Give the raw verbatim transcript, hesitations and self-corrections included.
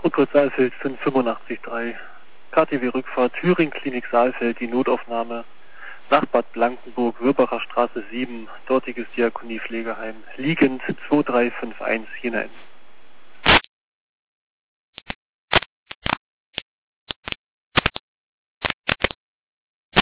Grundkurs Saalfeld fünf fünfundachtzig drei. K T W-Rückfahrt Thüringen Klinik Saalfeld, die Notaufnahme nach Bad Blankenburg, Würbacher Straße sieben, dortiges Diakonie-Pflegeheim, liegend zwei drei fünf eins hinein.